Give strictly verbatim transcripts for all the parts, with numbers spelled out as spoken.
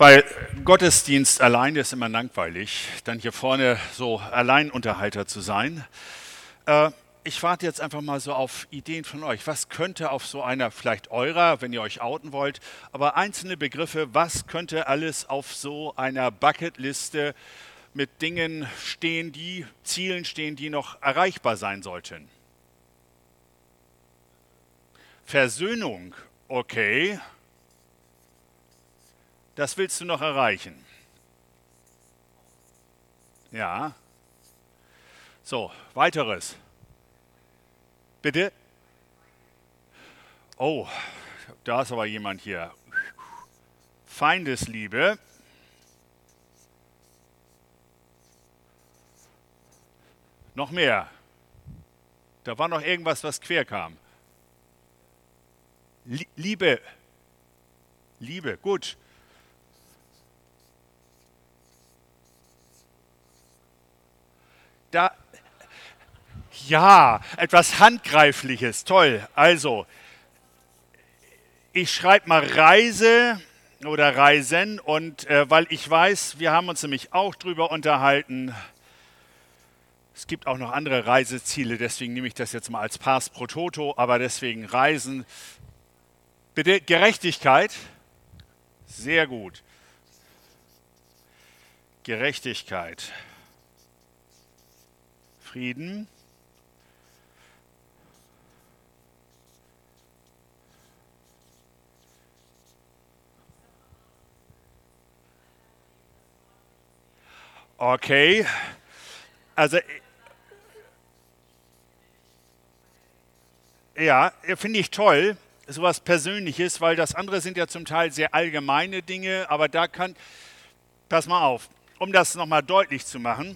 Weil Gottesdienst allein ist immer langweilig, dann hier vorne so Alleinunterhalter zu sein. Äh, ich warte jetzt einfach mal so auf Ideen von euch. Was könnte auf so einer, vielleicht eurer, wenn ihr euch outen wollt, aber einzelne Begriffe, was könnte alles auf so einer Bucketliste mit Dingen stehen, die, Zielen stehen, die noch erreichbar sein sollten? Versöhnung, okay, das willst du noch erreichen. Ja, so, weiteres. Bitte? Oh, da ist aber jemand hier. Feindesliebe. Noch mehr. Da war noch irgendwas, was quer kam. Lie- Liebe. Liebe, gut. Da, ja, etwas Handgreifliches, toll. Also, ich schreibe mal Reise oder Reisen und äh, weil ich weiß, wir haben uns nämlich auch drüber unterhalten. Es gibt auch noch andere Reiseziele, deswegen nehme ich das jetzt mal als Pars pro Toto, aber deswegen Reisen. Bitte Gerechtigkeit. Sehr gut. Gerechtigkeit. Frieden. Okay. Also ja, finde ich toll, sowas Persönliches, weil das andere sind ja zum Teil sehr allgemeine Dinge, aber da kann, pass mal auf, um das nochmal deutlich zu machen,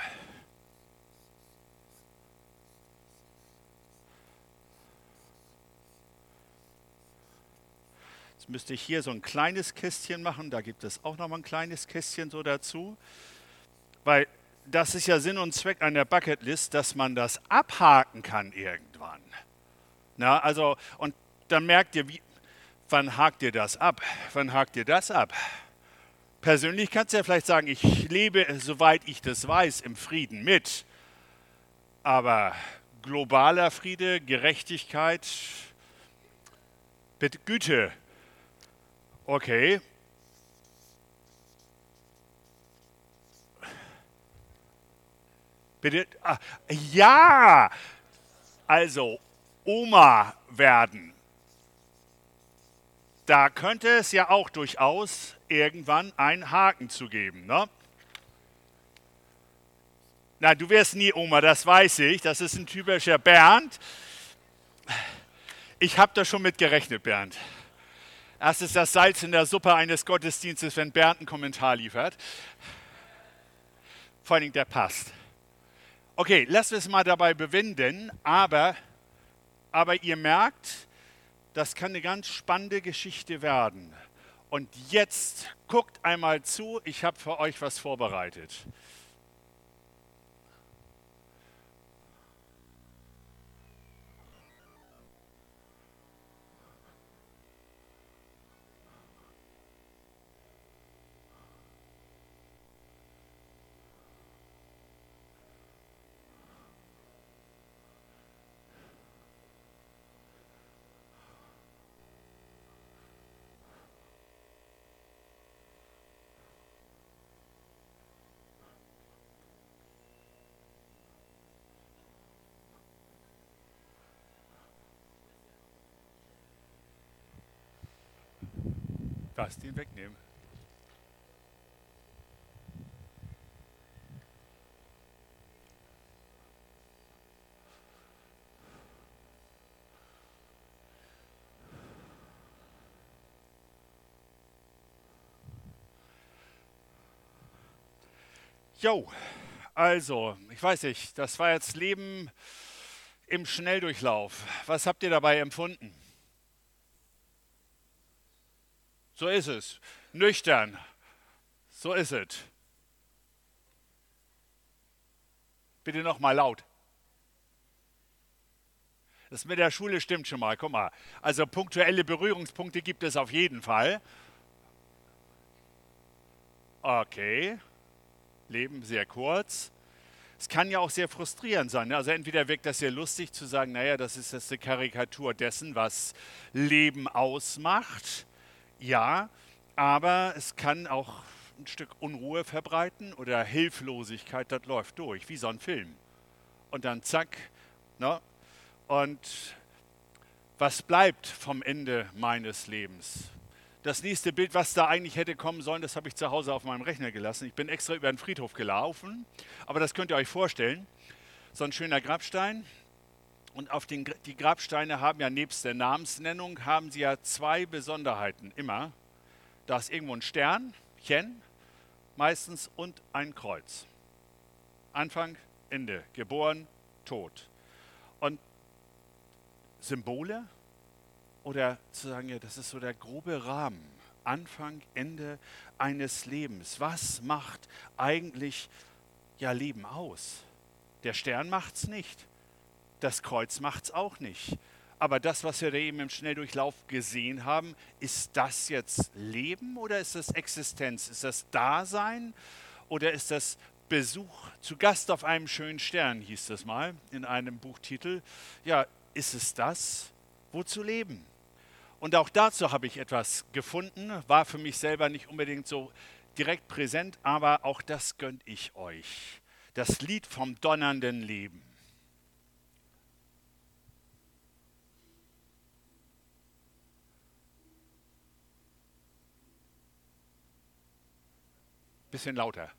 jetzt müsste ich hier so ein kleines Kästchen machen, da gibt es auch nochmal ein kleines Kästchen so dazu, weil das ist ja Sinn und Zweck einer Bucketlist, dass man das abhaken kann irgendwann. Na, also, und dann merkt ihr, wie, wann hakt ihr das ab? Wann hakt ihr das ab? Persönlich kannst du ja vielleicht sagen, ich lebe, soweit ich das weiß, im Frieden mit. Aber globaler Friede, Gerechtigkeit, bitte Güte. Okay. Bitte. Ah, ja! Also, Oma werden. Da könnte es ja auch durchaus irgendwann einen Haken zu geben, ne? Na, du wirst nie Oma, das weiß ich. Das ist ein typischer Bernd. Ich habe da schon mit gerechnet, Bernd. Das ist das Salz in der Suppe eines Gottesdienstes, wenn Bernd einen Kommentar liefert. Vor allen Dingen, der passt. Okay, lassen wir es mal dabei bewenden, aber, aber ihr merkt, das kann eine ganz spannende Geschichte werden. Und jetzt guckt einmal zu, ich habe für euch was vorbereitet. Was, den wegnehmen? Jo, also, ich weiß nicht, das war jetzt Leben im Schnelldurchlauf. Was habt ihr dabei empfunden? So ist es. Nüchtern. So ist es. Bitte noch mal laut. Das mit der Schule stimmt schon mal. Guck mal. Also punktuelle Berührungspunkte gibt es auf jeden Fall. Okay, Leben sehr kurz. Es kann ja auch sehr frustrierend sein. Ne? Also entweder wirkt das sehr lustig zu sagen, naja, das ist jetzt eine Karikatur dessen, was Leben ausmacht. Ja, aber es kann auch ein Stück Unruhe verbreiten oder Hilflosigkeit, das läuft durch, wie so ein Film. Und dann zack, ne? Und was bleibt vom Ende meines Lebens? Das nächste Bild, was da eigentlich hätte kommen sollen, das habe ich zu Hause auf meinem Rechner gelassen. Ich bin extra über den Friedhof gelaufen, aber das könnt ihr euch vorstellen. So ein schöner Grabstein. Und auf den, die Grabsteine haben ja nebst der Namensnennung, haben sie ja zwei Besonderheiten immer. Da ist irgendwo ein Sternchen, meistens, und ein Kreuz. Anfang, Ende, geboren, Tod. Und Symbole oder zu sagen, ja, das ist so der grobe Rahmen. Anfang, Ende eines Lebens. Was macht eigentlich ja Leben aus? Der Stern macht's nicht. Das Kreuz macht's auch nicht. Aber das, was wir da eben im Schnelldurchlauf gesehen haben, ist das jetzt Leben oder ist das Existenz? Ist das Dasein oder ist das Besuch zu Gast auf einem schönen Stern, hieß das mal in einem Buchtitel. Ja, ist es das? Wozu leben? Und auch dazu habe ich etwas gefunden, war für mich selber nicht unbedingt so direkt präsent, aber auch das gönne ich euch. Das Lied vom donnernden Leben. Bisschen lauter.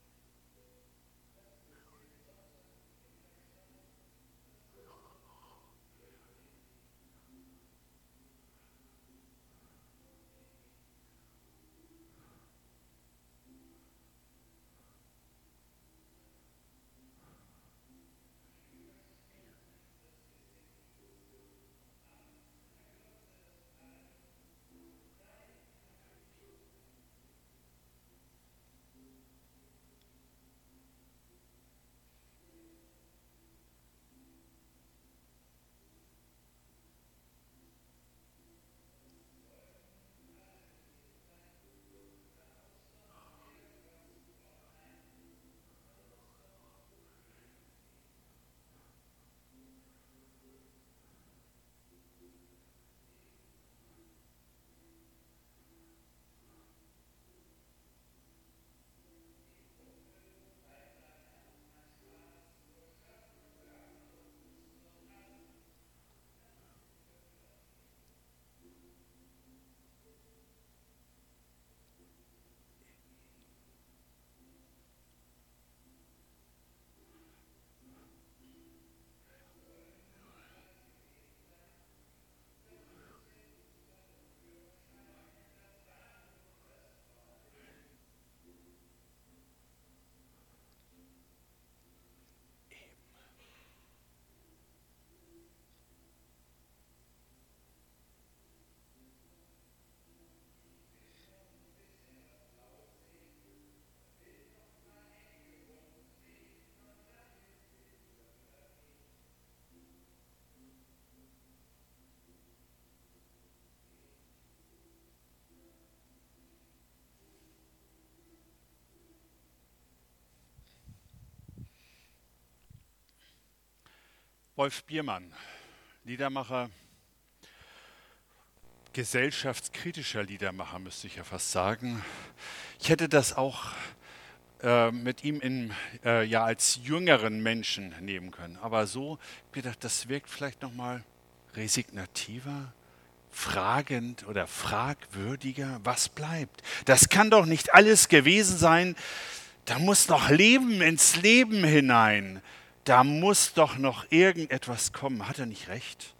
Wolf Biermann, Liedermacher, gesellschaftskritischer Liedermacher, müsste ich ja fast sagen. Ich hätte das auch äh, mit ihm in, äh, ja, als jüngeren Menschen nehmen können. Aber so, ich habe gedacht, das wirkt vielleicht nochmal resignativer, fragend oder fragwürdiger. Was bleibt? Das kann doch nicht alles gewesen sein. Da muss noch Leben ins Leben hinein. Da muss doch noch irgendetwas kommen. Hat er nicht recht?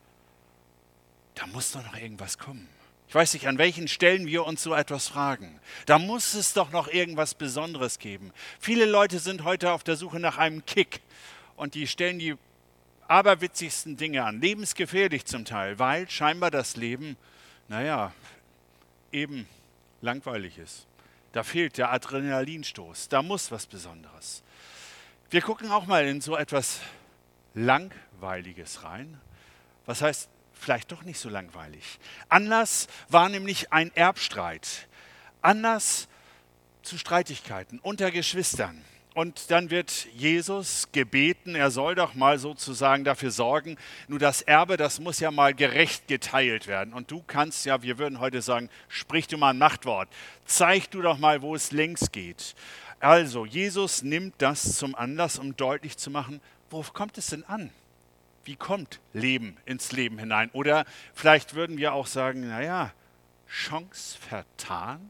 Da muss doch noch irgendwas kommen. Ich weiß nicht, an welchen Stellen wir uns so etwas fragen. Da muss es doch noch irgendwas Besonderes geben. Viele Leute sind heute auf der Suche nach einem Kick und die stellen die aberwitzigsten Dinge an. Lebensgefährlich zum Teil, weil scheinbar das Leben, naja, eben langweilig ist. Da fehlt der Adrenalinstoß. Da muss was Besonderes. Wir gucken auch mal in so etwas Langweiliges rein. Was heißt vielleicht doch nicht so langweilig? Anlass war nämlich ein Erbstreit. Anlass zu Streitigkeiten unter Geschwistern. Und dann wird Jesus gebeten, er soll doch mal sozusagen dafür sorgen, nur das Erbe, das muss ja mal gerecht geteilt werden. Und du kannst ja, wir würden heute sagen, sprich du mal ein Machtwort, zeig du doch mal, wo es längs geht. Also, Jesus nimmt das zum Anlass, um deutlich zu machen, worauf kommt es denn an? Wie kommt Leben ins Leben hinein? Oder vielleicht würden wir auch sagen, naja, Chance vertan?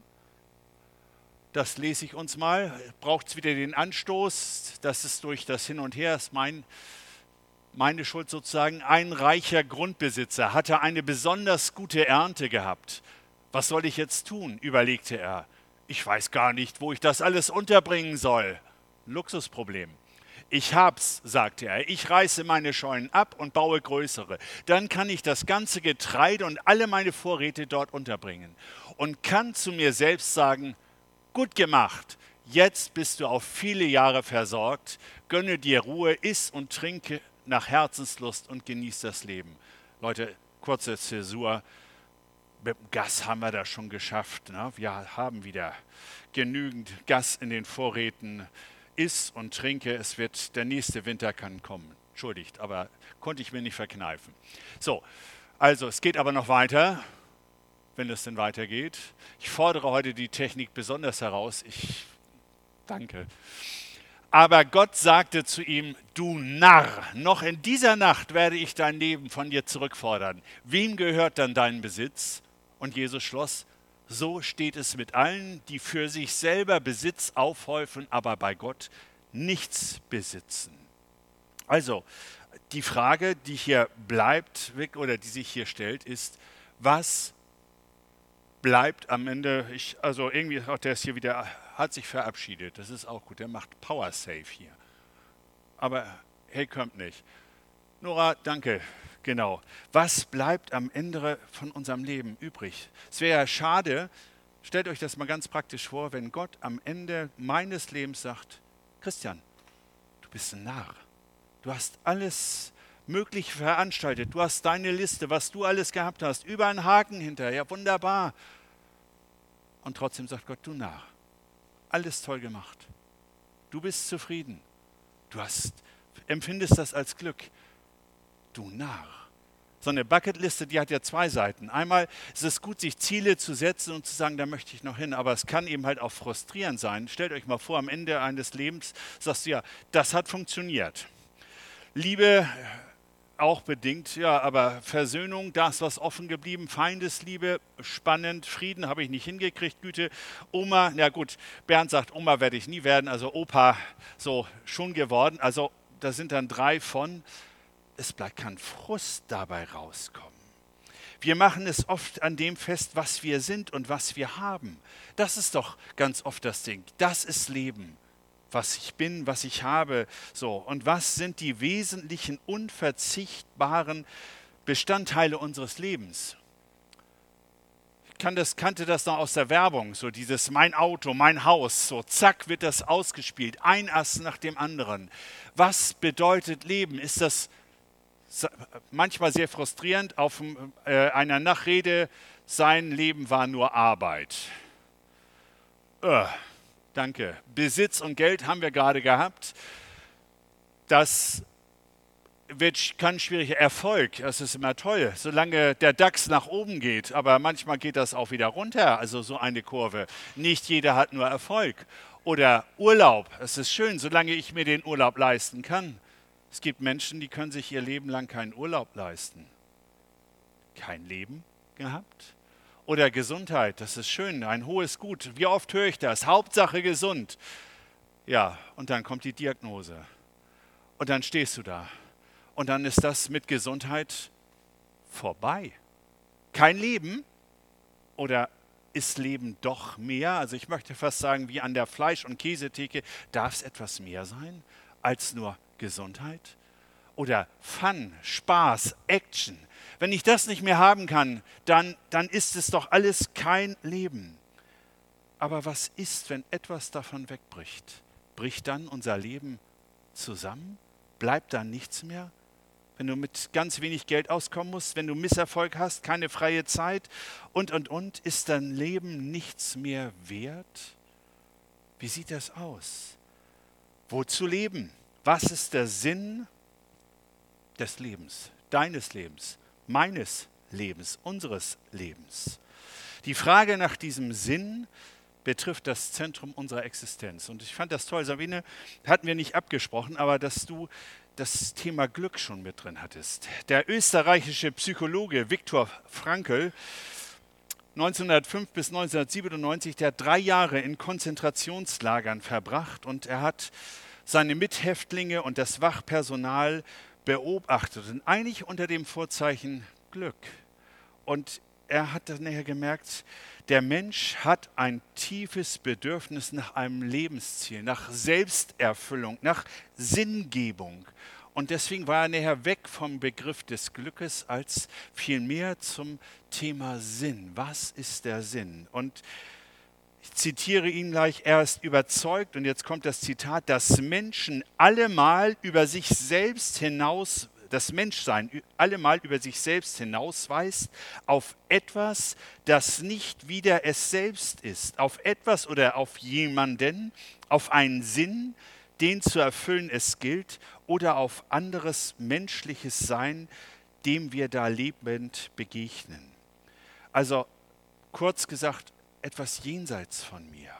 Das lese ich uns mal. Braucht es wieder den Anstoß? Das ist durch das Hin und Her, ist mein, meine Schuld sozusagen. Ein reicher Grundbesitzer hatte eine besonders gute Ernte gehabt. Was soll ich jetzt tun? Überlegte er. Ich weiß gar nicht, wo ich das alles unterbringen soll. Luxusproblem. Ich hab's, sagte er. Ich reiße meine Scheunen ab und baue größere. Dann kann ich das ganze Getreide und alle meine Vorräte dort unterbringen und kann zu mir selbst sagen, gut gemacht, jetzt bist du auf viele Jahre versorgt, gönne dir Ruhe, iss und trinke nach Herzenslust und genieß das Leben. Leute, kurze Zäsur, mit dem Gas haben wir das schon geschafft. Ne? Wir haben wieder genügend Gas in den Vorräten, iss und trinke, es wird, der nächste Winter kann kommen. Entschuldigt, aber konnte ich mir nicht verkneifen. So, also es geht aber noch weiter. Wenn es denn weitergeht. Ich fordere heute die Technik besonders heraus. Ich danke. Aber Gott sagte zu ihm, du Narr, noch in dieser Nacht werde ich dein Leben von dir zurückfordern. Wem gehört dann dein Besitz? Und Jesus schloss, so steht es mit allen, die für sich selber Besitz aufhäufen, aber bei Gott nichts besitzen. Also, die Frage, die hier bleibt, oder die sich hier stellt, ist, was bleibt am Ende, ich, also irgendwie, auch der ist hier wieder, hat sich verabschiedet, das ist auch gut, der macht Power Save hier. Aber hey, kommt nicht. Nora, danke, genau. Was bleibt am Ende von unserem Leben übrig? Es wäre ja schade, stellt euch das mal ganz praktisch vor, wenn Gott am Ende meines Lebens sagt, Christian, du bist ein Narr, du hast alles möglich veranstaltet. Du hast deine Liste, was du alles gehabt hast, über einen Haken hinter. Ja, wunderbar. Und trotzdem sagt Gott, du Narr, alles toll gemacht. Du bist zufrieden. Du hast, empfindest das als Glück. Du Narr. So eine Bucketliste, die hat ja zwei Seiten. Einmal ist es gut, sich Ziele zu setzen und zu sagen, da möchte ich noch hin. Aber es kann eben halt auch frustrierend sein. Stellt euch mal vor, am Ende eines Lebens sagst du ja, das hat funktioniert. Liebe auch bedingt, ja, aber Versöhnung, das was offen geblieben, Feindesliebe, spannend, Frieden habe ich nicht hingekriegt, Güte, Oma, na gut, Bernd sagt, Oma werde ich nie werden, also Opa so schon geworden, also da sind dann drei von, es bleibt kein Frust dabei rauskommen. Wir machen es oft an dem fest, was wir sind und was wir haben. Das ist doch ganz oft das Ding, das ist Leben. Was ich bin, was ich habe, so. Und was sind die wesentlichen, unverzichtbaren Bestandteile unseres Lebens? Ich kann das, kannte das noch aus der Werbung, so dieses mein Auto, mein Haus, so zack wird das ausgespielt, ein Ass nach dem anderen. Was bedeutet Leben? Ist das manchmal sehr frustrierend, auf äh, einer Nachrede, sein Leben war nur Arbeit. Äh. Danke. Besitz und Geld haben wir gerade gehabt. Das wird, kann schwierig. Erfolg, das ist immer toll, solange der DAX nach oben geht. Aber manchmal geht das auch wieder runter, also so eine Kurve. Nicht jeder hat nur Erfolg. Oder Urlaub, es ist schön, solange ich mir den Urlaub leisten kann. Es gibt Menschen, die können sich ihr Leben lang keinen Urlaub leisten. Kein Leben gehabt? Oder Gesundheit, das ist schön, ein hohes Gut. Wie oft höre ich das? Hauptsache gesund. Ja, und dann kommt die Diagnose. Und dann stehst du da. Und dann ist das mit Gesundheit vorbei. Kein Leben? Oder ist Leben doch mehr? Also ich möchte fast sagen, wie an der Fleisch- und Käsetheke, darf es etwas mehr sein als nur Gesundheit? Oder Fun, Spaß, Action. Wenn ich das nicht mehr haben kann, dann, dann ist es doch alles kein Leben. Aber was ist, wenn etwas davon wegbricht? Bricht dann unser Leben zusammen? Bleibt dann nichts mehr? Wenn du mit ganz wenig Geld auskommen musst, wenn du Misserfolg hast, keine freie Zeit und, und, und, ist dein Leben nichts mehr wert? Wie sieht das aus? Wozu leben? Was ist der Sinn des Lebens, deines Lebens, meines Lebens, unseres Lebens? Die Frage nach diesem Sinn betrifft das Zentrum unserer Existenz. Und ich fand das toll, Sabine, hatten wir nicht abgesprochen, aber dass du das Thema Glück schon mit drin hattest. Der österreichische Psychologe Viktor Frankl, neunzehnhundertfünf bis neunzehnhundertsiebenundneunzig, der hat drei Jahre in Konzentrationslagern verbracht und er hat seine Mithäftlinge und das Wachpersonal beobachtet und eigentlich unter dem Vorzeichen Glück. Und er hat dann nachher gemerkt, der Mensch hat ein tiefes Bedürfnis nach einem Lebensziel, nach Selbsterfüllung, nach Sinngebung. Und deswegen war er nachher weg vom Begriff des Glückes als vielmehr zum Thema Sinn. Was ist der Sinn? Und ich zitiere ihn gleich, er ist überzeugt, und jetzt kommt das Zitat, dass Menschen allemal über sich selbst hinaus, das Menschsein allemal über sich selbst hinausweist auf etwas, das nicht wieder es selbst ist, auf etwas oder auf jemanden, auf einen Sinn, den zu erfüllen es gilt, oder auf anderes menschliches Sein, dem wir da lebend begegnen. Also kurz gesagt, etwas jenseits von mir.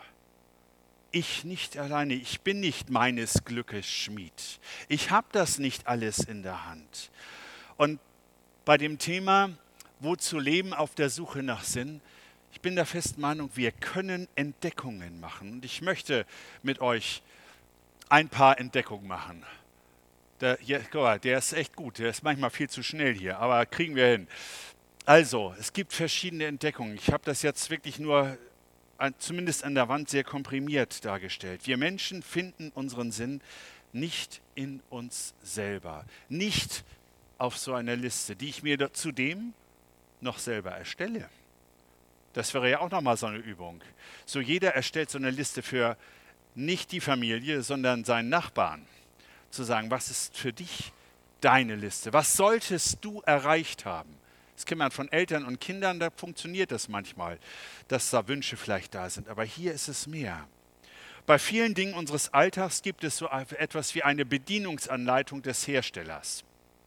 Ich nicht alleine, ich bin nicht meines Glückes Schmied. Ich habe das nicht alles in der Hand. Und bei dem Thema, wozu leben auf der Suche nach Sinn, ich bin der festen Meinung, wir können Entdeckungen machen. Und ich möchte mit euch ein paar Entdeckungen machen. Der, hier, guck mal, der ist echt gut, der ist manchmal viel zu schnell hier, aber kriegen wir hin. Also, es gibt verschiedene Entdeckungen. Ich habe das jetzt wirklich nur zumindest an der Wand sehr komprimiert dargestellt. Wir Menschen finden unseren Sinn nicht in uns selber, nicht auf so einer Liste, die ich mir zudem noch selber erstelle. Das wäre ja auch nochmal so eine Übung. So jeder erstellt so eine Liste für nicht die Familie, sondern seinen Nachbarn. Zu sagen, was ist für dich deine Liste? Was solltest du erreicht haben? Das kennt man von Eltern und Kindern, da funktioniert das manchmal, dass da Wünsche vielleicht da sind. Aber hier ist es mehr. Bei vielen Dingen unseres Alltags gibt es so etwas wie eine Bedienungsanleitung des Herstellers.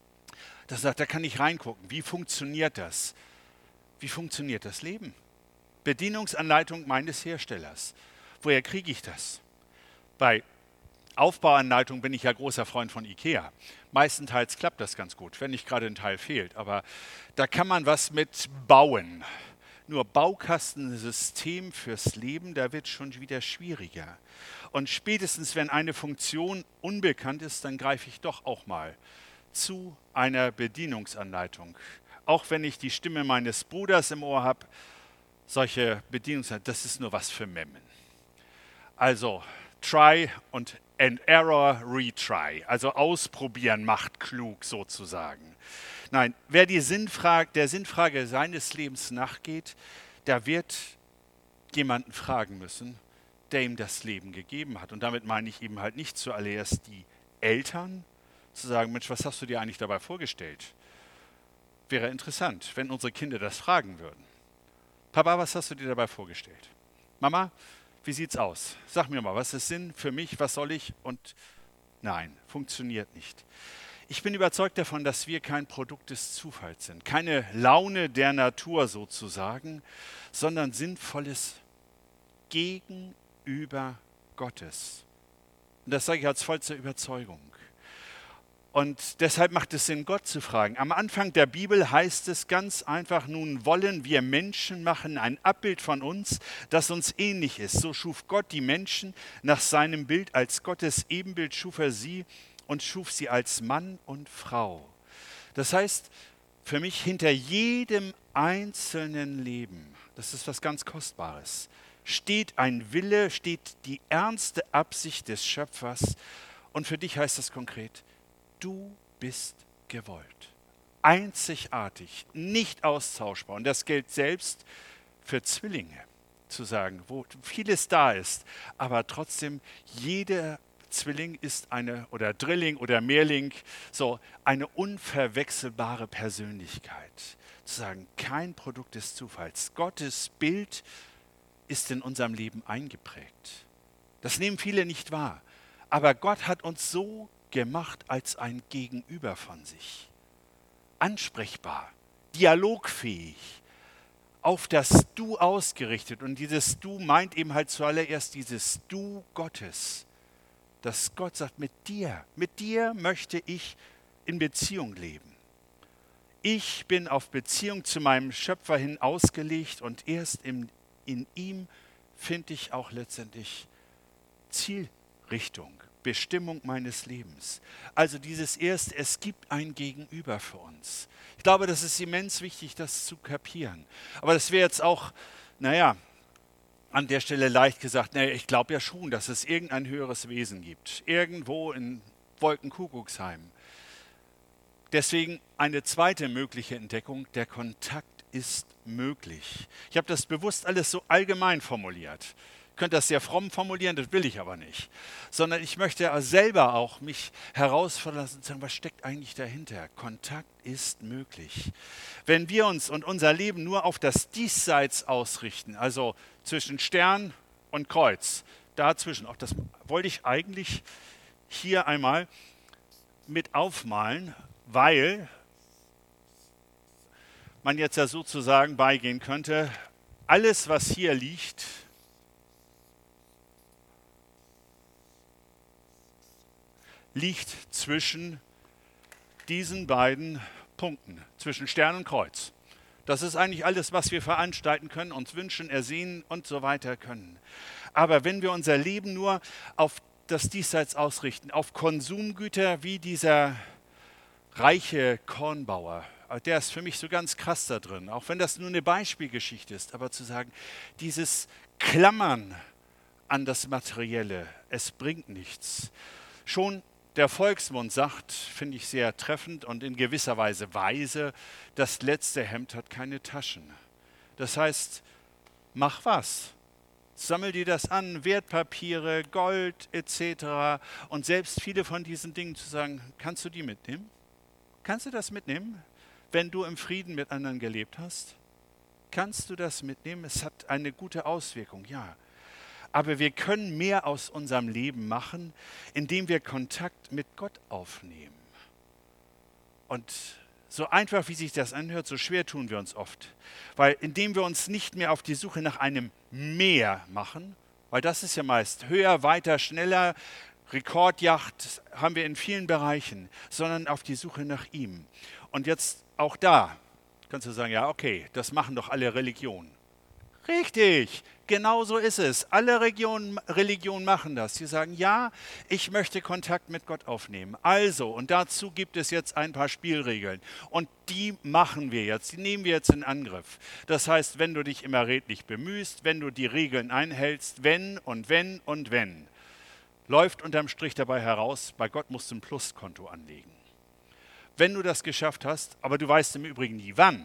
Das sagt, da kann ich reingucken. Wie funktioniert das? Wie funktioniert das Leben? Bedienungsanleitung meines Herstellers. Woher kriege ich das? Bei Aufbauanleitung bin ich ja großer Freund von IKEA. Meistenteils klappt das ganz gut, wenn nicht gerade ein Teil fehlt. Aber da kann man was mit bauen. Nur Baukastensystem fürs Leben, da wird schon wieder schwieriger. Und spätestens, wenn eine Funktion unbekannt ist, dann greife ich doch auch mal zu einer Bedienungsanleitung. Auch wenn ich die Stimme meines Bruders im Ohr habe, solche Bedienungsanleitungen, das ist nur was für Memmen. Also, try und and error, retry. Also ausprobieren macht klug sozusagen. Nein, wer die Sinnfrage, der Sinnfrage seines Lebens nachgeht, der wird jemanden fragen müssen, der ihm das Leben gegeben hat. Und damit meine ich eben halt nicht zuallererst die Eltern, zu sagen, Mensch, was hast du dir eigentlich dabei vorgestellt? Wäre interessant, wenn unsere Kinder das fragen würden. Papa, was hast du dir dabei vorgestellt? Mama, wie sieht's aus? Sag mir mal, was ist Sinn für mich? Was soll ich? Und nein, funktioniert nicht. Ich bin überzeugt davon, dass wir kein Produkt des Zufalls sind, keine Laune der Natur sozusagen, sondern sinnvolles Gegenüber Gottes. Und das sage ich als vollste Überzeugung. Und deshalb macht es Sinn, Gott zu fragen. Am Anfang der Bibel heißt es ganz einfach, nun wollen wir Menschen machen, ein Abbild von uns, das uns ähnlich ist. So schuf Gott die Menschen nach seinem Bild, als Gottes Ebenbild schuf er sie und schuf sie als Mann und Frau. Das heißt, für mich hinter jedem einzelnen Leben, das ist was ganz Kostbares, steht ein Wille, steht die ernste Absicht des Schöpfers. Und für dich heißt das konkret, du bist gewollt, einzigartig, nicht austauschbar. Und das gilt selbst für Zwillinge, zu sagen, wo vieles da ist, aber trotzdem jeder Zwilling ist eine, oder Drilling oder Mehrling, so eine unverwechselbare Persönlichkeit. Zu sagen, kein Produkt des Zufalls. Gottes Bild ist in unserem Leben eingeprägt. Das nehmen viele nicht wahr. Aber Gott hat uns so gemacht als ein Gegenüber von sich. Ansprechbar, dialogfähig, auf das Du ausgerichtet. Und dieses Du meint eben halt zuallererst dieses Du Gottes. Dass Gott sagt, mit dir, mit dir möchte ich in Beziehung leben. Ich bin auf Beziehung zu meinem Schöpfer hin ausgelegt und erst in, in ihm finde ich auch letztendlich Zielrichtung, Bestimmung meines Lebens. Also dieses erste, es gibt ein Gegenüber für uns. Ich glaube, das ist immens wichtig, das zu kapieren. Aber das wäre jetzt auch, naja, an der Stelle leicht gesagt, naja, ich glaube ja schon, dass es irgendein höheres Wesen gibt. Irgendwo in Wolkenkuckucksheim. Deswegen eine zweite mögliche Entdeckung, der Kontakt ist möglich. Ich habe das bewusst alles so allgemein formuliert. Ich könnte das sehr fromm formulieren, das will ich aber nicht. Sondern ich möchte selber auch mich herausfordern lassen und sagen, was steckt eigentlich dahinter? Kontakt ist möglich. Wenn wir uns und unser Leben nur auf das Diesseits ausrichten, also zwischen Stern und Kreuz, dazwischen, auch das wollte ich eigentlich hier einmal mit aufmalen, weil man jetzt ja sozusagen beigehen könnte, alles, was hier liegt, liegt zwischen diesen beiden Punkten, zwischen Stern und Kreuz. Das ist eigentlich alles, was wir veranstalten können, uns wünschen, ersehen und so weiter können. Aber wenn wir unser Leben nur auf das Diesseits ausrichten, auf Konsumgüter wie dieser reiche Kornbauer, der ist für mich so ganz krass da drin, auch wenn das nur eine Beispielgeschichte ist, aber zu sagen, dieses Klammern an das Materielle, es bringt nichts. Schon der Volksmund sagt, finde ich sehr treffend und in gewisser Weise weise, das letzte Hemd hat keine Taschen. Das heißt, mach was. Sammel dir das an, Wertpapiere, Gold et cetera. Und selbst viele von diesen Dingen zu sagen, kannst du die mitnehmen? Kannst du das mitnehmen, wenn du im Frieden mit anderen gelebt hast? Kannst du das mitnehmen? Es hat eine gute Auswirkung, ja. Aber wir können mehr aus unserem Leben machen, indem wir Kontakt mit Gott aufnehmen. Und so einfach, wie sich das anhört, so schwer tun wir uns oft. Weil indem wir uns nicht mehr auf die Suche nach einem Mehr machen, weil das ist ja meist höher, weiter, schneller, Rekordjacht haben wir in vielen Bereichen, sondern auf die Suche nach ihm. Und jetzt auch da kannst du sagen, ja okay, das machen doch alle Religionen. Richtig, genau so ist es. Alle Regionen, Religionen machen das. Sie sagen, ja, ich möchte Kontakt mit Gott aufnehmen. Also, und dazu gibt es jetzt ein paar Spielregeln. Und die machen wir jetzt, die nehmen wir jetzt in Angriff. Das heißt, wenn du dich immer redlich bemühst, wenn du die Regeln einhältst, wenn und wenn und wenn, läuft unterm Strich dabei heraus, bei Gott musst du ein Pluskonto anlegen. Wenn du das geschafft hast, aber du weißt im Übrigen nie wann,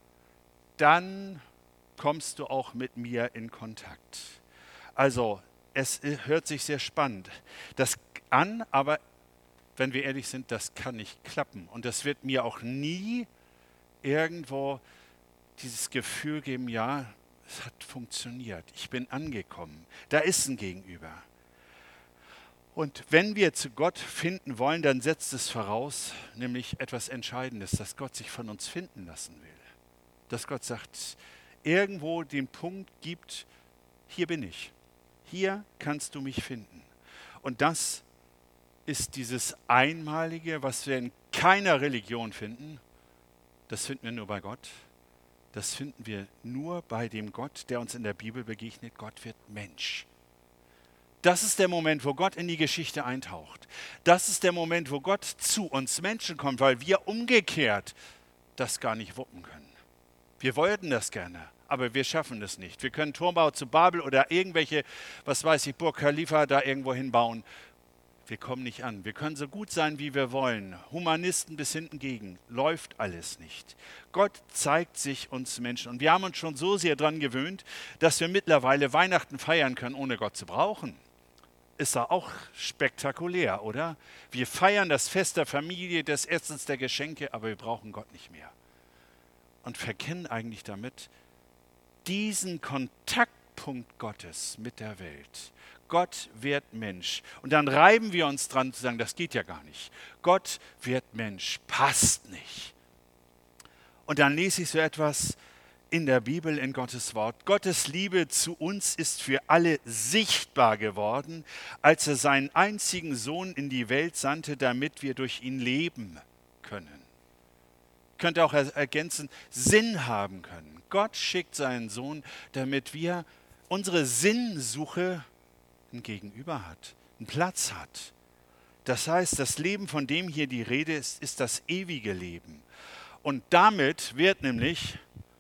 dann kommst du auch mit mir in Kontakt. Also, es hört sich sehr spannend das an, aber wenn wir ehrlich sind, das kann nicht klappen. Und das wird mir auch nie irgendwo dieses Gefühl geben, ja, es hat funktioniert, ich bin angekommen, da ist ein Gegenüber. Und wenn wir zu Gott finden wollen, dann setzt es voraus, nämlich etwas Entscheidendes, dass Gott sich von uns finden lassen will. Dass Gott sagt, irgendwo den Punkt gibt, hier bin ich, hier kannst du mich finden. Und das ist dieses Einmalige, was wir in keiner Religion finden, das finden wir nur bei Gott, das finden wir nur bei dem Gott, der uns in der Bibel begegnet, Gott wird Mensch. Das ist der Moment, wo Gott in die Geschichte eintaucht. Das ist der Moment, wo Gott zu uns Menschen kommt, weil wir umgekehrt das gar nicht wuppen können. Wir wollten das gerne, aber wir schaffen das nicht. Wir können Turmbau zu Babel oder irgendwelche, was weiß ich, Burj Khalifa da irgendwo hinbauen. Wir kommen nicht an. Wir können so gut sein, wie wir wollen. Humanisten bis hinten gegen. Läuft alles nicht. Gott zeigt sich uns Menschen. Und wir haben uns schon so sehr daran gewöhnt, dass wir mittlerweile Weihnachten feiern können, ohne Gott zu brauchen. Ist da auch spektakulär, oder? Wir feiern das Fest der Familie, des Essens, der Geschenke, aber wir brauchen Gott nicht mehr. Und verkennen eigentlich damit diesen Kontaktpunkt Gottes mit der Welt. Gott wird Mensch. Und dann reiben wir uns dran zu sagen, das geht ja gar nicht. Gott wird Mensch, passt nicht. Und dann lese ich so etwas in der Bibel, in Gottes Wort. Gottes Liebe zu uns ist für alle sichtbar geworden, als er seinen einzigen Sohn in die Welt sandte, damit wir durch ihn leben können. Ich könnte auch ergänzen, Sinn haben können. Gott schickt seinen Sohn, damit wir unsere Sinnsuche ein Gegenüber hat, einen Platz hat. Das heißt, das Leben, von dem hier die Rede ist, ist das ewige Leben. Und damit wird nämlich,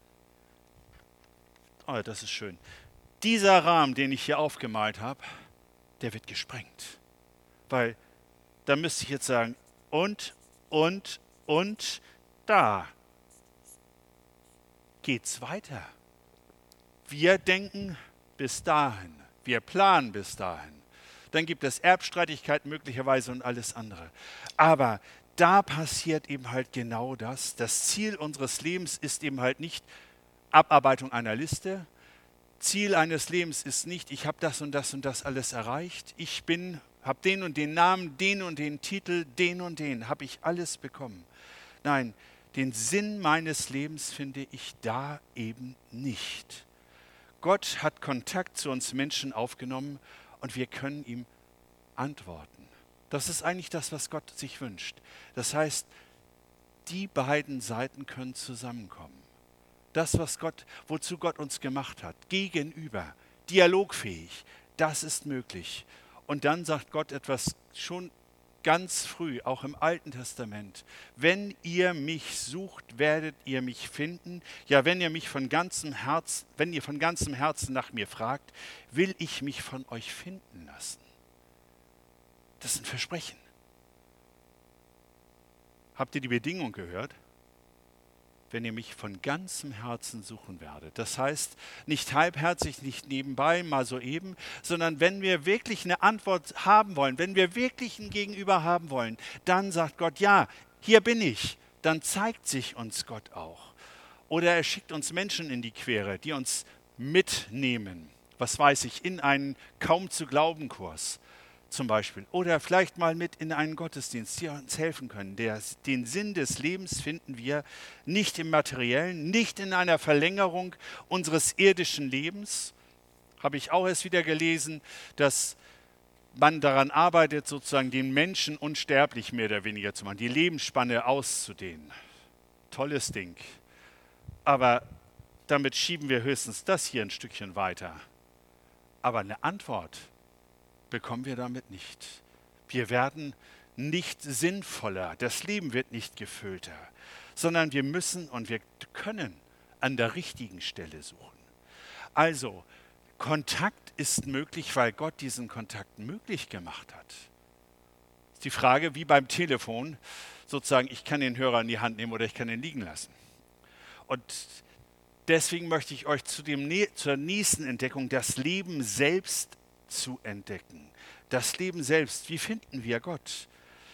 oh, das ist schön, dieser Rahmen, den ich hier aufgemalt habe, der wird gesprengt. Weil da müsste ich jetzt sagen, und, und, und, da geht's weiter. Wir denken bis dahin. Wir planen bis dahin. Dann gibt es Erbstreitigkeiten möglicherweise und alles andere. Aber da passiert eben halt genau das. Das Ziel unseres Lebens ist eben halt nicht Abarbeitung einer Liste. Ziel eines Lebens ist nicht, ich habe das und das und das alles erreicht. Ich bin, habe den und den Namen, den und den Titel, den und den, habe ich alles bekommen. Nein, den Sinn meines Lebens finde ich da eben nicht. Gott hat Kontakt zu uns Menschen aufgenommen und wir können ihm antworten. Das ist eigentlich das, was Gott sich wünscht. Das heißt, die beiden Seiten können zusammenkommen. Das, was Gott, wozu Gott uns gemacht hat, gegenüber, dialogfähig, das ist möglich. Und dann sagt Gott etwas schon ganz früh, auch im Alten Testament. Wenn ihr mich sucht, werdet ihr mich finden. Ja, wenn ihr mich von ganzem Herzen, wenn ihr von ganzem Herzen nach mir fragt, will ich mich von euch finden lassen. Das ist ein Versprechen. Habt ihr die Bedingung gehört? Wenn ihr mich von ganzem Herzen suchen werdet. Das heißt, nicht halbherzig, nicht nebenbei, mal so eben, sondern wenn wir wirklich eine Antwort haben wollen, wenn wir wirklich ein Gegenüber haben wollen, dann sagt Gott, ja, hier bin ich. Dann zeigt sich uns Gott auch. Oder er schickt uns Menschen in die Quere, die uns mitnehmen. Was weiß ich, in einen kaum zu glauben Kurs zum Beispiel. Oder vielleicht mal mit in einen Gottesdienst, die uns helfen können. Der, den Sinn des Lebens finden wir nicht im Materiellen, nicht in einer Verlängerung unseres irdischen Lebens. Habe ich auch erst wieder gelesen, dass man daran arbeitet, sozusagen den Menschen unsterblich mehr oder weniger zu machen, die Lebensspanne auszudehnen. Tolles Ding. Aber damit schieben wir höchstens das hier ein Stückchen weiter. Aber eine Antwort bekommen wir damit nicht. Wir werden nicht sinnvoller, das Leben wird nicht gefüllter, sondern wir müssen und wir können an der richtigen Stelle suchen. Also, Kontakt ist möglich, weil Gott diesen Kontakt möglich gemacht hat. Die Frage, wie beim Telefon, sozusagen, ich kann den Hörer in die Hand nehmen oder ich kann ihn liegen lassen. Und deswegen möchte ich euch zu dem, zur nächsten Entdeckung, das Leben selbst zu entdecken. Das Leben selbst, wie finden wir Gott?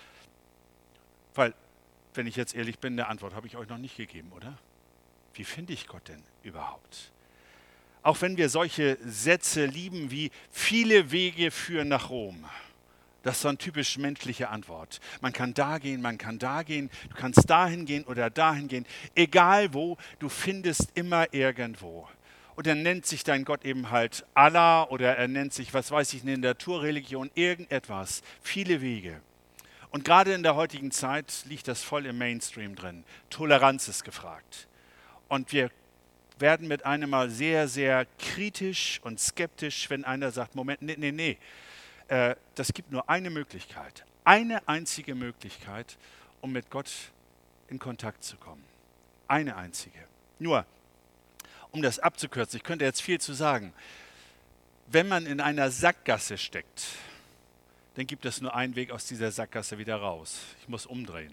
Weil, wenn ich jetzt ehrlich bin, eine Antwort habe ich euch noch nicht gegeben, oder? Wie finde ich Gott denn überhaupt? Auch wenn wir solche Sätze lieben wie viele Wege führen nach Rom. Das ist so eine typisch menschliche Antwort. Man kann da gehen, man kann da gehen, du kannst dahin gehen oder dahin gehen. Egal wo, du findest immer irgendwo. Und dann nennt sich dein Gott eben halt Allah oder er nennt sich, was weiß ich, eine Naturreligion, irgendetwas. Viele Wege. Und gerade in der heutigen Zeit liegt das voll im Mainstream drin. Toleranz ist gefragt. Und wir werden mit einem mal sehr, sehr kritisch und skeptisch, wenn einer sagt, Moment, nee, nee, nee. Äh, das gibt nur eine Möglichkeit. Eine einzige Möglichkeit, um mit Gott in Kontakt zu kommen. Eine einzige. Nur, um das abzukürzen, ich könnte jetzt viel zu sagen. Wenn man in einer Sackgasse steckt, dann gibt es nur einen Weg aus dieser Sackgasse wieder raus. Ich muss umdrehen.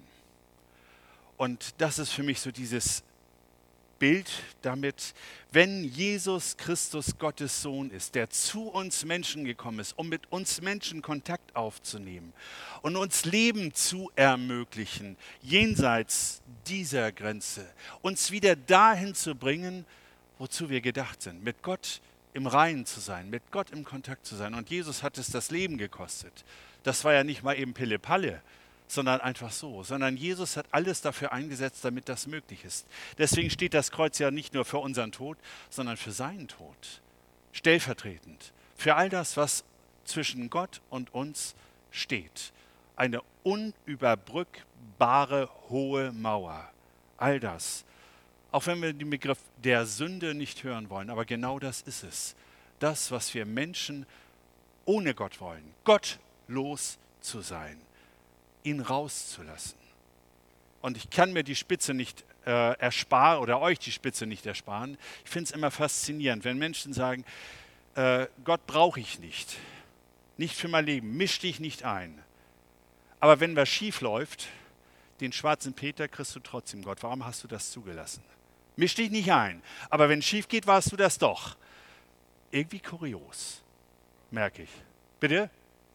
Und das ist für mich so dieses Bild damit, wenn Jesus Christus Gottes Sohn ist, der zu uns Menschen gekommen ist, um mit uns Menschen Kontakt aufzunehmen und uns Leben zu ermöglichen, jenseits dieser Grenze, uns wieder dahin zu bringen, wozu wir gedacht sind, mit Gott im Reinen zu sein, mit Gott im Kontakt zu sein. Und Jesus hat es das Leben gekostet. Das war ja nicht mal eben Pille-Palle, sondern einfach so. Sondern Jesus hat alles dafür eingesetzt, damit das möglich ist. Deswegen steht das Kreuz ja nicht nur für unseren Tod, sondern für seinen Tod. Stellvertretend. Für all das, was zwischen Gott und uns steht. Eine unüberbrückbare hohe Mauer. All das. Auch wenn wir den Begriff der Sünde nicht hören wollen, aber genau das ist es. Das, was wir Menschen ohne Gott wollen. Gottlos zu sein. Ihn rauszulassen. Und ich kann mir die Spitze nicht äh, ersparen oder euch die Spitze nicht ersparen. Ich finde es immer faszinierend, wenn Menschen sagen, äh, Gott brauche ich nicht. Nicht für mein Leben. Misch dich nicht ein. Aber wenn was schief läuft, den schwarzen Peter kriegst du trotzdem, Gott. Warum hast du das zugelassen? Misch dich nicht ein. Aber wenn es schief geht, warst du das doch. Irgendwie kurios, merke ich. Bitte?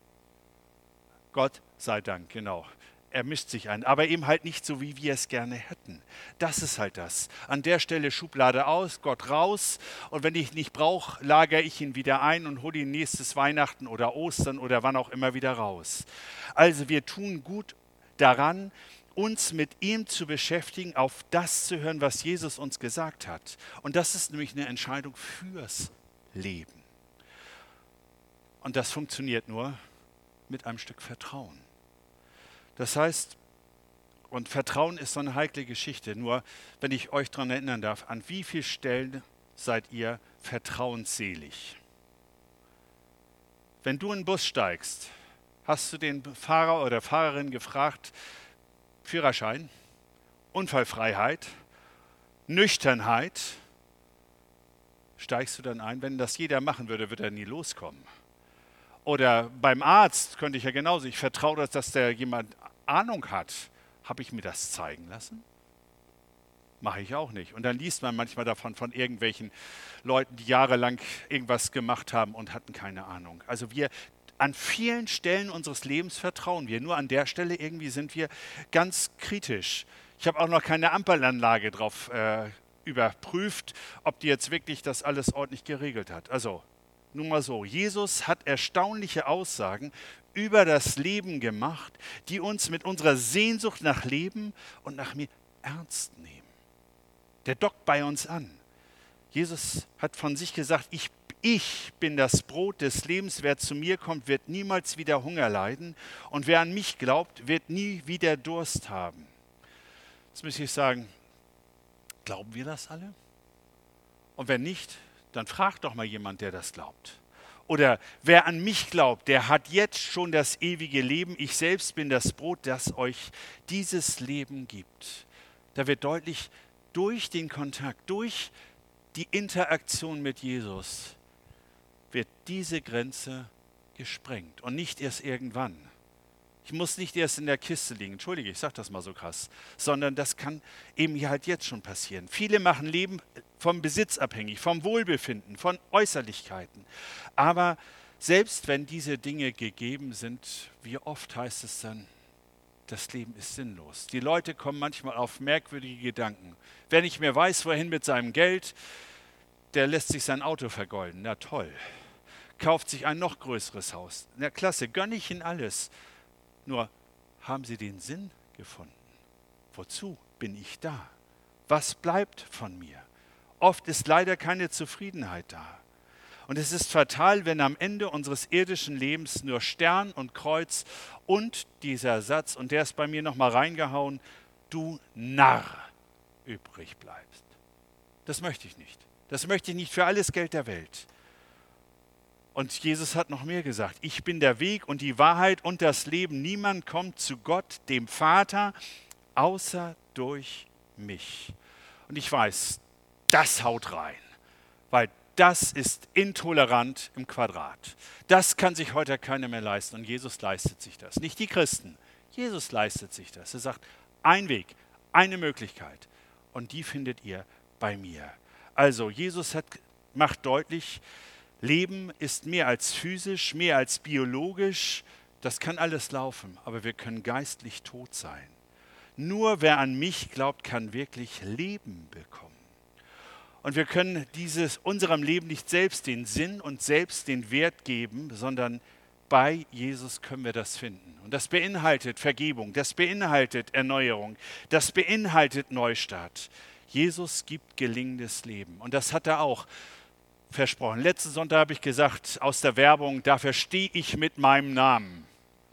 Gott sei Dank, genau. Er mischt sich ein, aber eben halt nicht so, wie wir es gerne hätten. Das ist halt das. An der Stelle Schublade aus, Gott raus. Und wenn ich ihn nicht brauche, lagere ich ihn wieder ein und hole ihn nächstes Weihnachten oder Ostern oder wann auch immer wieder raus. Also wir tun gut daran, uns mit ihm zu beschäftigen, auf das zu hören, was Jesus uns gesagt hat. Und das ist nämlich eine Entscheidung fürs Leben. Und das funktioniert nur mit einem Stück Vertrauen. Das heißt, und Vertrauen ist so eine heikle Geschichte, nur wenn ich euch daran erinnern darf, an wie vielen Stellen seid ihr vertrauensselig? Wenn du in den Bus steigst, hast du den Fahrer oder Fahrerin gefragt, Führerschein, Unfallfreiheit, Nüchternheit, steigst du dann ein? Wenn das jeder machen würde, würde er nie loskommen. Oder beim Arzt könnte ich ja genauso, ich vertraue, dass der jemand Ahnung hat. Habe ich mir das zeigen lassen? Mache ich auch nicht. Und dann liest man manchmal davon von irgendwelchen Leuten, die jahrelang irgendwas gemacht haben und hatten keine Ahnung. Also wir, an vielen Stellen unseres Lebens vertrauen wir. Nur an der Stelle irgendwie sind wir ganz kritisch. Ich habe auch noch keine Ampelanlage drauf äh, überprüft, ob die jetzt wirklich das alles ordentlich geregelt hat. Also nun mal so, Jesus hat erstaunliche Aussagen über das Leben gemacht, die uns mit unserer Sehnsucht nach Leben und nach mir ernst nehmen. Der dockt bei uns an. Jesus hat von sich gesagt, ich, ich bin das Brot des Lebens, wer zu mir kommt, wird niemals wieder Hunger leiden und wer an mich glaubt, wird nie wieder Durst haben. Jetzt muss ich sagen, glauben wir das alle? Und wenn nicht, dann fragt doch mal jemand, der das glaubt. Oder wer an mich glaubt, der hat jetzt schon das ewige Leben. Ich selbst bin das Brot, das euch dieses Leben gibt. Da wird deutlich, durch den Kontakt, durch die Interaktion mit Jesus wird diese Grenze gesprengt. Und nicht erst irgendwann. Ich muss nicht erst in der Kiste liegen, entschuldige, ich sage das mal so krass, sondern das kann eben hier halt jetzt schon passieren. Viele machen Leben vom Besitz abhängig, vom Wohlbefinden, von Äußerlichkeiten. Aber selbst wenn diese Dinge gegeben sind, wie oft heißt es dann, das Leben ist sinnlos. Die Leute kommen manchmal auf merkwürdige Gedanken. Wer nicht mehr weiß, wohin mit seinem Geld, der lässt sich sein Auto vergolden. Na toll. Kauft sich ein noch größeres Haus. Na klasse, gönne ich Ihnen alles. Nur, haben Sie den Sinn gefunden? Wozu bin ich da? Was bleibt von mir? Oft ist leider keine Zufriedenheit da. Und es ist fatal, wenn am Ende unseres irdischen Lebens nur Stern und Kreuz und dieser Satz, und der ist bei mir nochmal reingehauen, du Narr, übrig bleibst. Das möchte ich nicht. Das möchte ich nicht für alles Geld der Welt. Und Jesus hat noch mehr gesagt. Ich bin der Weg und die Wahrheit und das Leben. Niemand kommt zu Gott, dem Vater, außer durch mich. Und ich weiß, das haut rein, weil das ist intolerant im Quadrat. Das kann sich heute keiner mehr leisten und Jesus leistet sich das. Nicht die Christen, Jesus leistet sich das. Er sagt, ein Weg, eine Möglichkeit und die findet ihr bei mir. Also Jesus hat, macht deutlich, Leben ist mehr als physisch, mehr als biologisch. Das kann alles laufen, aber wir können geistlich tot sein. Nur wer an mich glaubt, kann wirklich Leben bekommen. Und wir können dieses, unserem Leben nicht selbst den Sinn und selbst den Wert geben, sondern bei Jesus können wir das finden. Und das beinhaltet Vergebung, das beinhaltet Erneuerung, das beinhaltet Neustart. Jesus gibt gelingendes Leben. Und das hat er auch versprochen. Letzten Sonntag habe ich gesagt, aus der Werbung, dafür stehe ich mit meinem Namen.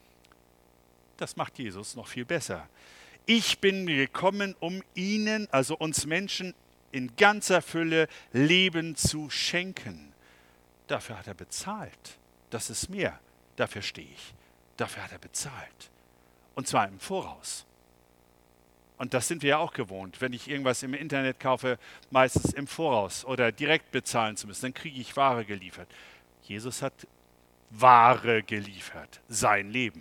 Das macht Jesus noch viel besser. Ich bin gekommen, um ihnen, also uns Menschen, in ganzer Fülle Leben zu schenken. Dafür hat er bezahlt. Das ist mehr. Dafür stehe ich. Dafür hat er bezahlt. Und zwar im Voraus. Und das sind wir ja auch gewohnt. Wenn ich irgendwas im Internet kaufe, meistens im Voraus oder direkt bezahlen zu müssen, dann kriege ich Ware geliefert. Jesus hat Ware geliefert, sein Leben.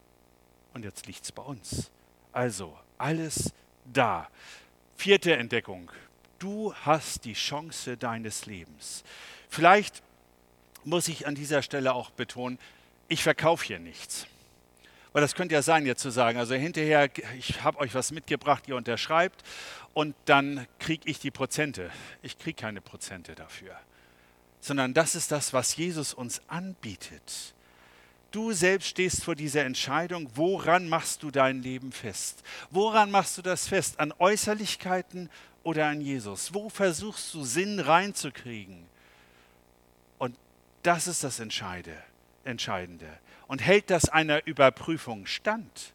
Und jetzt liegt es bei uns. Also, alles da. Vierte Entdeckung. Du hast die Chance deines Lebens. Vielleicht muss ich an dieser Stelle auch betonen, ich verkaufe hier nichts. Weil das könnte ja sein, jetzt zu sagen, also hinterher, ich habe euch was mitgebracht, ihr unterschreibt und dann kriege ich die Prozente. Ich kriege keine Prozente dafür. Sondern das ist das, was Jesus uns anbietet. Du selbst stehst vor dieser Entscheidung, woran machst du dein Leben fest? Woran machst du das fest? An Äußerlichkeiten oder an Jesus? Wo versuchst du Sinn reinzukriegen? Und das ist das Entscheide, Entscheidende. Und hält das einer Überprüfung stand?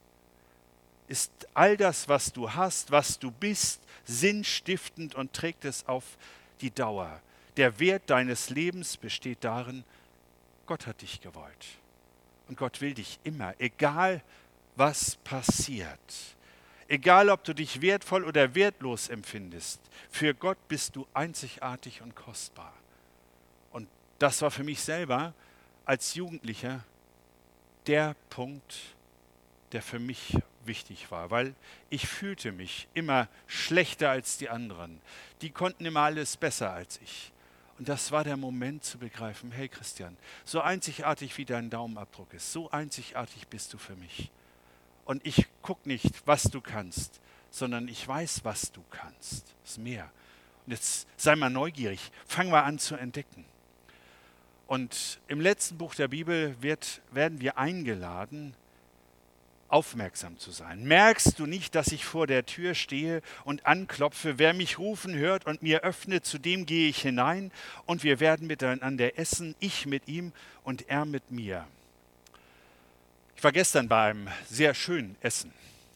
Ist all das, was du hast, was du bist, sinnstiftend und trägt es auf die Dauer? Der Wert deines Lebens besteht darin, Gott hat dich gewollt. Und Gott will dich immer, egal was passiert. Egal, ob du dich wertvoll oder wertlos empfindest. Für Gott bist du einzigartig und kostbar. Und das war für mich selber als Jugendlicher der Punkt, der für mich wichtig war, weil ich fühlte mich immer schlechter als die anderen. Die konnten immer alles besser als ich. Und das war der Moment zu begreifen, hey Christian, so einzigartig wie dein Daumenabdruck ist, so einzigartig bist du für mich. Und ich gucke nicht, was du kannst, sondern ich weiß, was du kannst. Das ist mehr. Und jetzt sei mal neugierig, fang mal an zu entdecken. Und im letzten Buch der Bibel wird, werden wir eingeladen, aufmerksam zu sein. Merkst du nicht, dass ich vor der Tür stehe und anklopfe? Wer mich rufen hört und mir öffnet, zu dem gehe ich hinein und wir werden miteinander essen, ich mit ihm und er mit mir. Ich war gestern bei einem sehr schönen Essen.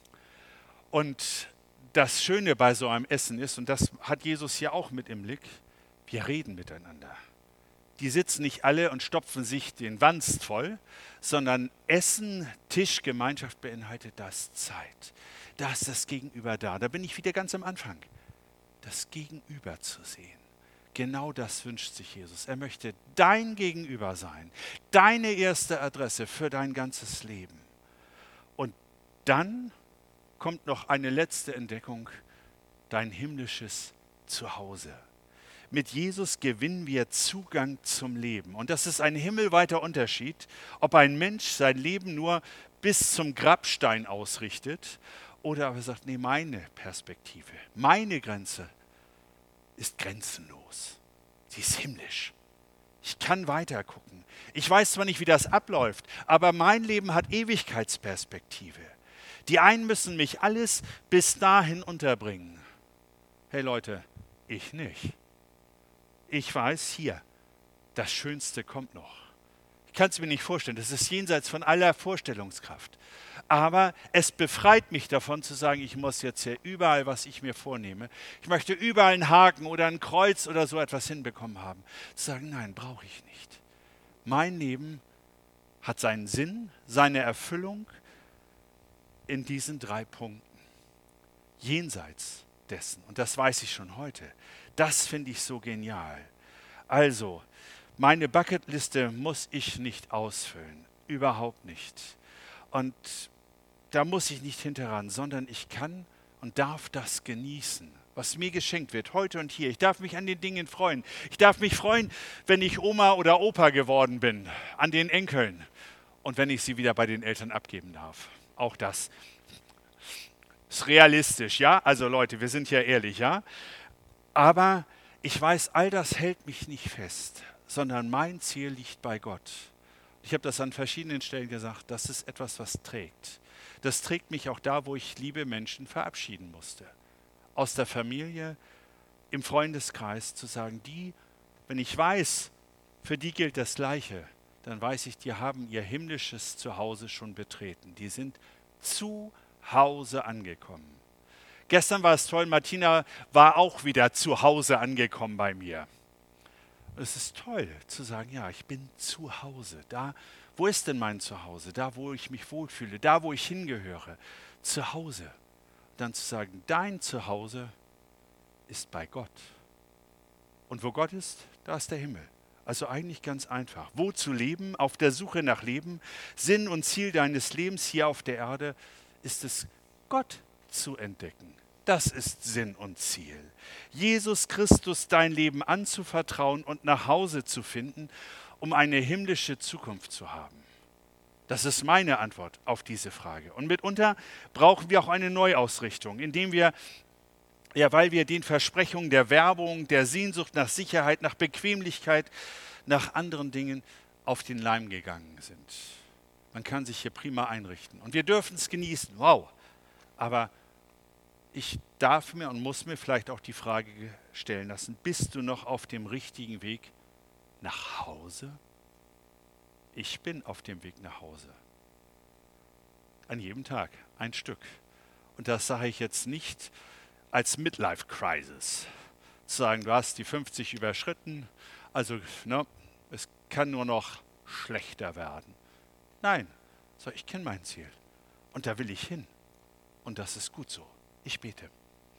Und das Schöne bei so einem Essen ist, und das hat Jesus hier auch mit im Blick, wir reden miteinander. Die sitzen nicht alle und stopfen sich den Wanst voll, sondern Essen, Tischgemeinschaft beinhaltet das Zeit. Da ist das Gegenüber da. Da bin ich wieder ganz am Anfang. Das Gegenüber zu sehen. Genau das wünscht sich Jesus. Er möchte dein Gegenüber sein. Deine erste Adresse für dein ganzes Leben. Und dann kommt noch eine letzte Entdeckung. Dein himmlisches Zuhause. Mit Jesus gewinnen wir Zugang zum Leben. Und das ist ein himmelweiter Unterschied, ob ein Mensch sein Leben nur bis zum Grabstein ausrichtet oder aber sagt, nee, meine Perspektive, meine Grenze ist grenzenlos. Sie ist himmlisch. Ich kann weiter gucken. Ich weiß zwar nicht, wie das abläuft, aber mein Leben hat Ewigkeitsperspektive. Die einen müssen mich alles bis dahin unterbringen. Hey Leute, ich nicht. Ich weiß, hier, das Schönste kommt noch. Ich kann es mir nicht vorstellen, das ist jenseits von aller Vorstellungskraft. Aber es befreit mich davon zu sagen, ich muss jetzt hier überall, was ich mir vornehme, ich möchte überall einen Haken oder ein Kreuz oder so etwas hinbekommen haben. Zu sagen, nein, brauche ich nicht. Mein Leben hat seinen Sinn, seine Erfüllung in diesen drei Punkten. Jenseits dessen. Und das weiß ich schon heute. Das finde ich so genial. Also, meine Bucketliste muss ich nicht ausfüllen. Überhaupt nicht. Und da muss ich nicht hinterran, sondern ich kann und darf das genießen, was mir geschenkt wird, heute und hier. Ich darf mich an den Dingen freuen. Ich darf mich freuen, wenn ich Oma oder Opa geworden bin, an den Enkeln und wenn ich sie wieder bei den Eltern abgeben darf. Auch das ist realistisch, ja? Also Leute, wir sind ja ehrlich, ja? Aber Ich weiß, all das hält mich nicht fest, sondern mein Ziel liegt bei Gott. Ich habe das an verschiedenen Stellen gesagt, das ist etwas, was trägt. Das trägt mich auch da, wo ich liebe Menschen verabschieden musste. Aus der Familie, im Freundeskreis zu sagen, die, wenn ich weiß, für die gilt das Gleiche, dann weiß ich, die haben ihr himmlisches Zuhause schon betreten. Die sind zu Hause angekommen. Gestern war es toll, Martina war auch wieder zu Hause angekommen bei mir. Es ist toll zu sagen, ja, ich bin zu Hause. Da, wo ist denn mein Zuhause? Da, wo ich mich wohlfühle, da, wo ich hingehöre. Zu Hause. Dann zu sagen, dein Zuhause ist bei Gott. Und wo Gott ist, da ist der Himmel. Also eigentlich ganz einfach. Wo zu leben, auf der Suche nach Leben, Sinn und Ziel deines Lebens hier auf der Erde, ist es, Gott zu entdecken. Das ist Sinn und Ziel. Jesus Christus dein Leben anzuvertrauen und nach Hause zu finden, um eine himmlische Zukunft zu haben. Das ist meine Antwort auf diese Frage. Und mitunter brauchen wir auch eine Neuausrichtung, indem wir, ja, weil wir den Versprechungen der Werbung, der Sehnsucht nach Sicherheit, nach Bequemlichkeit, nach anderen Dingen auf den Leim gegangen sind. Man kann sich hier prima einrichten. Und wir dürfen es genießen. Wow. Aber ich darf mir und muss mir vielleicht auch die Frage stellen lassen, bist du noch auf dem richtigen Weg nach Hause? Ich bin auf dem Weg nach Hause. An jedem Tag ein Stück. Und das sage ich jetzt nicht als Midlife-Crisis. Zu sagen, du hast die fünfzig überschritten, also ne, es kann nur noch schlechter werden. Nein, so, ich kenne mein Ziel. Und da will ich hin. Und das ist gut so. Ich bete.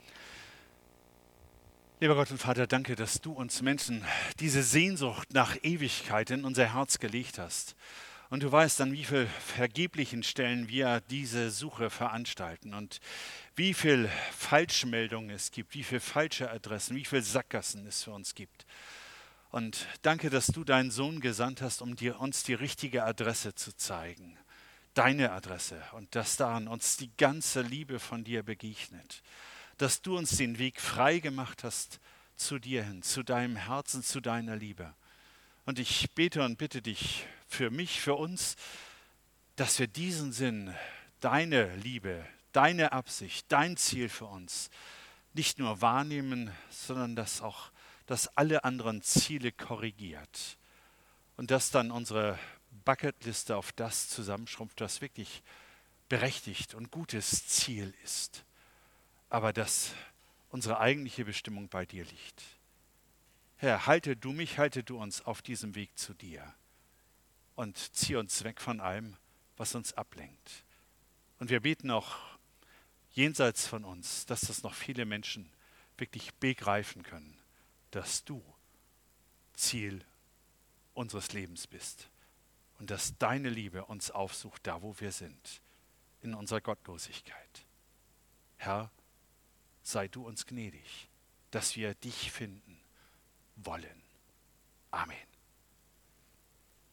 Lieber Gott und Vater, danke, dass du uns Menschen diese Sehnsucht nach Ewigkeit in unser Herz gelegt hast. Und du weißt, an wie vielen vergeblichen Stellen wir diese Suche veranstalten und wie viel Falschmeldungen es gibt, wie viele falsche Adressen, wie viele Sackgassen es für uns gibt. Und danke, dass du deinen Sohn gesandt hast, um dir, uns die richtige Adresse zu zeigen. Deine Adresse, und dass daran uns die ganze Liebe von dir begegnet, dass du uns den Weg frei gemacht hast zu dir hin, zu deinem Herzen, zu deiner Liebe. Und ich bete und bitte dich für mich, für uns, dass wir diesen Sinn, deine Liebe, deine Absicht, dein Ziel für uns nicht nur wahrnehmen, sondern dass auch das alle anderen Ziele korrigiert und dass dann unsere Bucketliste auf das zusammenschrumpft, was wirklich berechtigt und gutes Ziel ist. Aber dass unsere eigentliche Bestimmung bei dir liegt. Herr, halte du mich, halte du uns auf diesem Weg zu dir und zieh uns weg von allem, was uns ablenkt. Und wir beten auch jenseits von uns, dass das noch viele Menschen wirklich begreifen können, dass du Ziel unseres Lebens bist. Und dass deine Liebe uns aufsucht, da wo wir sind, in unserer Gottlosigkeit. Herr, sei du uns gnädig, dass wir dich finden wollen. Amen.